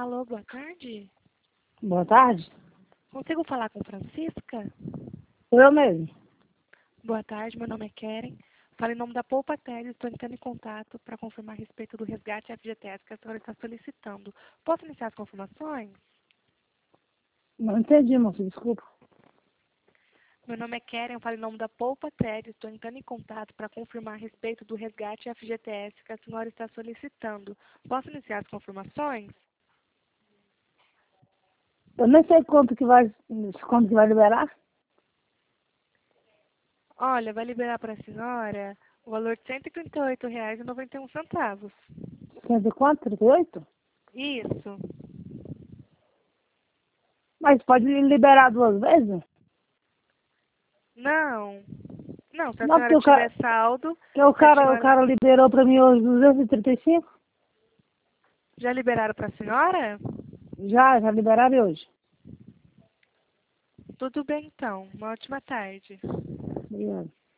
Alô, boa tarde. Boa tarde. Consigo falar com Francisca? Eu mesmo. Boa tarde, meu nome é Keren. Falo em nome da Poupa Tese, estou entrando em contato para confirmar a respeito do resgate FGTS que a senhora está solicitando. Posso iniciar as confirmações? Não entendi, moço, desculpa. Meu nome é Keren, falo em nome da Poupa Tese, estou entrando em contato para confirmar a respeito do resgate FGTS que a senhora está solicitando. Posso iniciar as confirmações? Eu nem sei quanto que vai liberar. Olha, vai liberar para a senhora o valor de R$ 138,91. Cento e quanto? 38? Isso. Mas pode liberar 2 vezes? Não. Não, se a Não, senhora porque tiver saldo, o se a senhora... cara liberou pra mim hoje 235. Já liberaram para a senhora? Já liberaram hoje. Tudo bem, então. Uma ótima tarde. Obrigado.